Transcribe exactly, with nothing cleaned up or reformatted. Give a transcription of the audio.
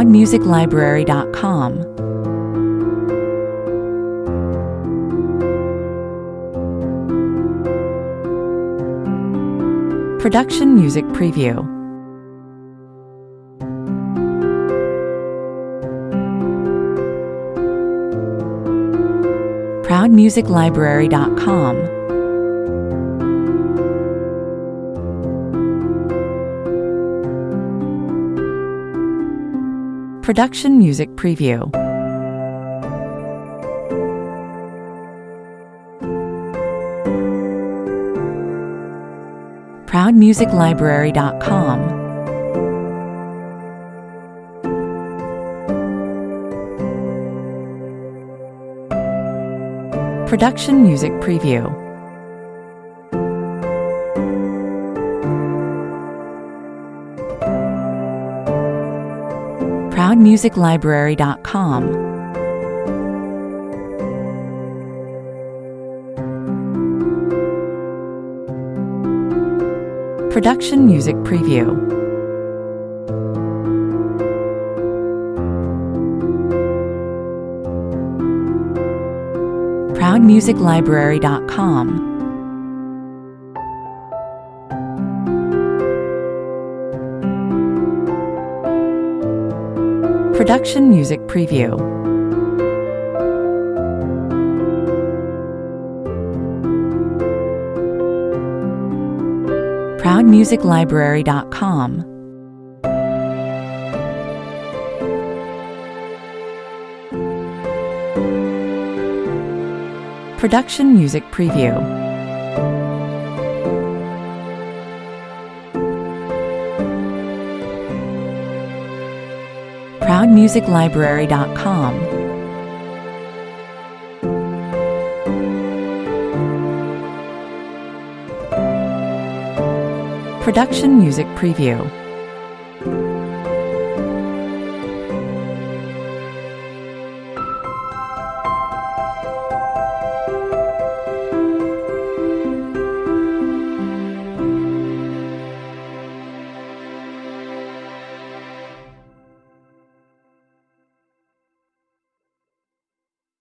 proud music library dot com. Production Music Preview. proud music library dot com. Production Music Preview. proud music library dot com. Production Music Preview. proud music library dot com. Production Music Preview. proud music library dot com. Production Music Preview. proud music library dot com. Production Music Preview. proud music library dot com. Production Music Preview.